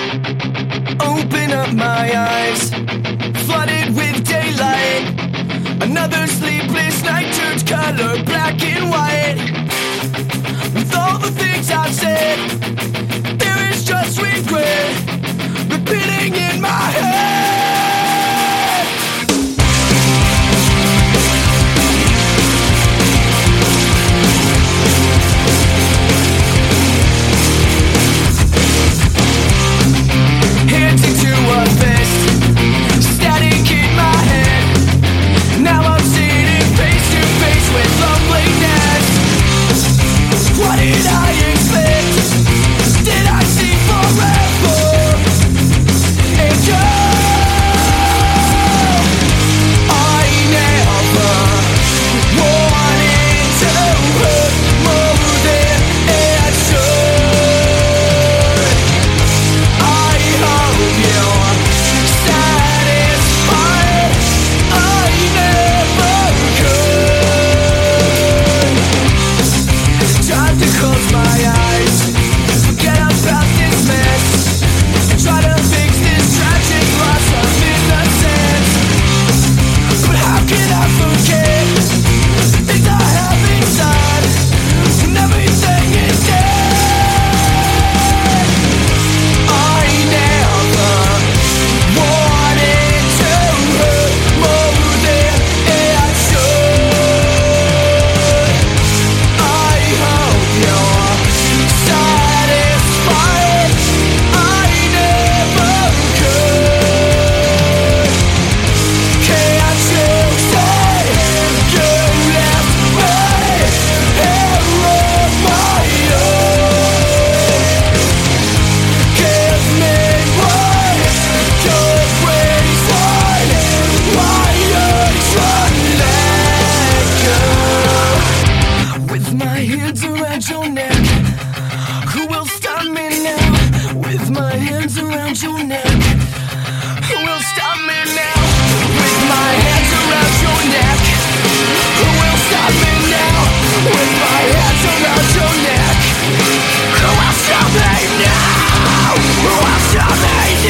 Open up my eyes, flooded with daylight. Another sleepless night turns color black and white. With all the things I've said, there is just regret repeating in my head. Hands into a fist, static in my head. Now I'm sitting face to face with loneliness. What did I expect? Did I see forever? And I never wanted to hurt more than it should. I hope you're satisfied. I never could. Time to close my eyes, forget about this mess, and try to fix this tragic loss of innocence. But how can I forget the things I have inside when everything is dead? I never wanted to hurt more than it should. I hope you're satisfied. I never could. Can't you say you left me here on my own? Give me one good reason why you should let go. With my hands around your neck, who will stop me now? With my hands around your neck, who will stop me now? With my hands around your neck, who will stop me now? With my hands around your neck, who will stop me now? Who will stop me